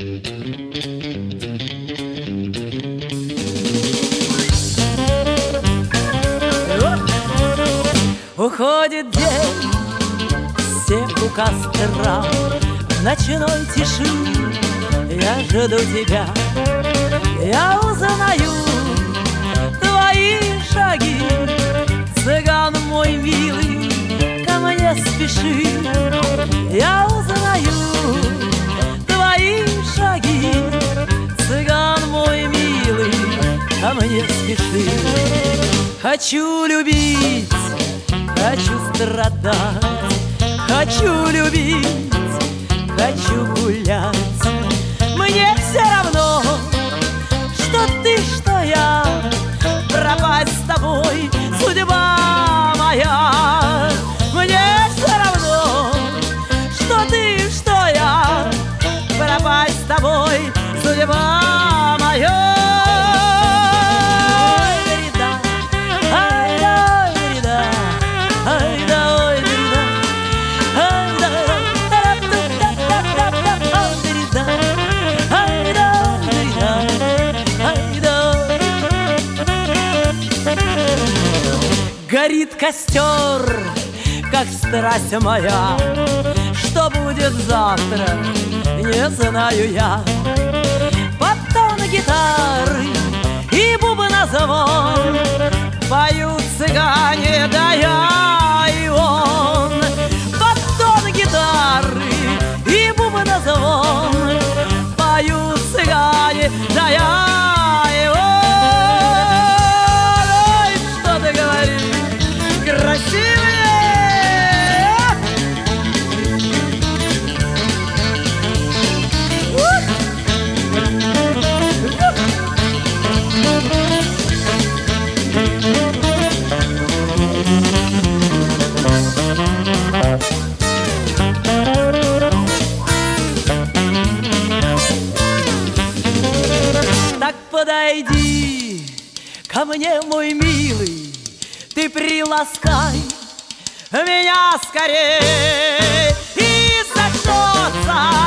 Уходит день, все у костра, в ночной тиши я жду тебя. Я узнаю твои шаги, цыган мой милый, ко мне спеши. Я узнаю твои шаги, цыган мой милый, ко мне спеши. Хочу любить, хочу страдать, хочу любить, хочу гулять. Мне все равно, что ты, что я, пропасть с тобой судьба моя. Мне все равно, что ты, что я, пропасть с тобой судьба моя. Горит костер, как страсть моя. Что будет завтра, не знаю я. Под тон гитары и бубна звон поют цыгане, да я и он. Под тон гитары и бубна звон поют цыгане, да я и он. Ой, что ты говоришь? Красивые! Так подойди ко мне, мой милый, ты приласкай меня скорей, и зажжется